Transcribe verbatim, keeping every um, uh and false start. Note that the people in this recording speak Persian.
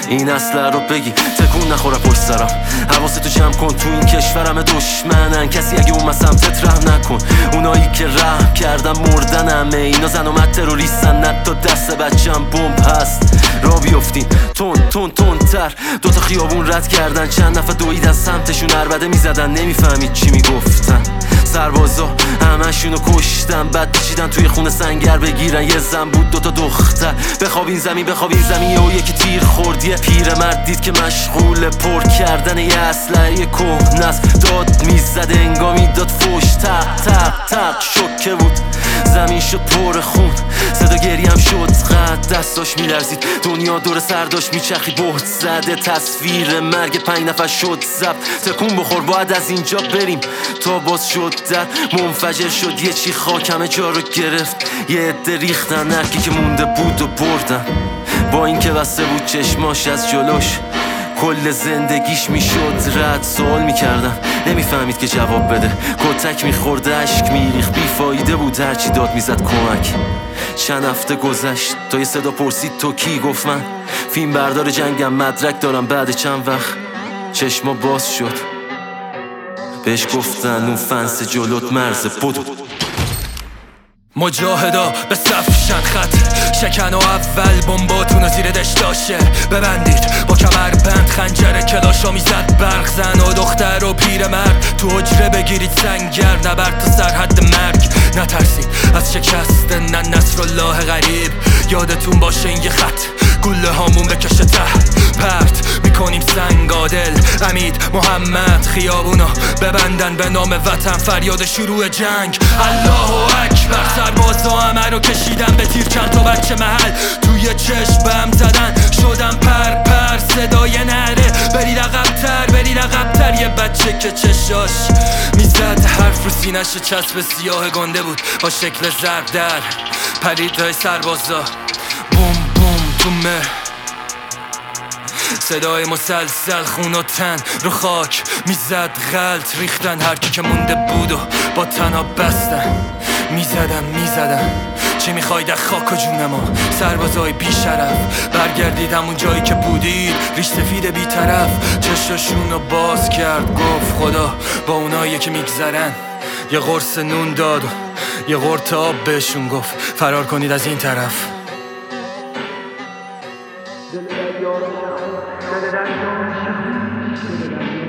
این اصله رو بگی تکون نخوره پشت سرم. حواستو جمع کن تو این کشورم دشمنن، کسی اگه اون سمتت رحم نکن. اونایی که رحم کردن مردن، همه اینا زن و مرد تروریستن. نه تا دست بچم بمب هست را بیفتین تون تون تون تر. دوتا خیابون رد کردن، چند نفر دویدن سمتشون، عربده میزدن نمیفهمید چی میگفتن. سربازا همشونو کشتن، بعد پیچیدن توی خونه سنگر بگیرن. یه زن بود دوتا دختر، بخواب این زمین بخواب این زمین. و یکی تیر خورد، یه پیرمرد دید که مشغول پر کردن یه اسلحه کهنه است. داد میزد انگامی داد فوش، تق تق تق شوکه بود، زمین شد پر خون. صدا گریم شد قد دستاش میلرزید، دنیا دور سرداش میچخی بهت زده. تصویر مرگ پنج نفر شد ضبط، تکون بخور باید از اینجا بریم. تا باز شد در منفجر شد یه چی، خاک همه جا رو گرفت. یه عده ریختن، نرکی که مونده بود و بردن. با این که بسته بود چشماش از جلوش، کل زندگیش میشد رد. سوال میکردم نمیفهمید که جواب بده، کتک میخورده عشق میریخ، بیفایده بود هرچی داد میزد کمک. چند هفته گذشت تا یه صدا پرسید تو کی؟ گفت من فیلم بردار جنگم، مدرک دارم. بعد چند وقت چشما باز شد، بهش گفتن اون فنس جلوت مرز بدو. مجاهدا به صف شن خط شکن و اول بمباتونو زیر دشتاشه ببندید با کمر بند. خنجر کلاشا میزد برق، زن و دختر و پیر مرد تو حجره بگیرید سنگر. نبرد تا سرحد مرگ، نترسید از شکست نه نصرالله غریب. یادتون باشه این یه خط گله هامون بکشه ته، پرت میکنیم سنگ عادل. امید محمد خیابونا ببندن به نام وطن، فریاد شروع جنگ الله اکبر. سربازا همه رو کشیدن به تیر، چند تا بچه محل توی چشمم زدن. شدم پر پر صدای نره، برید عقب‌تر برید عقب‌تر. یه بچه که چشاش میزد حرف رو سینش، چسب سیاه گنده بود با شکل ضرب در. پریدای سربازا بوم بوم تو مه، صدای مسلسل خون و تن رو خاک میزد غلط ریختن. هرکی که مونده بود و با تنها بستن، میزدن میزدن. چی میخواید از خاک و جون ما سربازای بی شرف؟ برگردید همون جایی که بودید، ریش سفید بی طرف. چشاشون رو باز کرد گفت خدا با اونایی که میگذرن. یه قرص نون داد و یه قرط آب بهشون گفت فرار کنید از این طرف. دل دریا رو شد، دل دریا رو شد.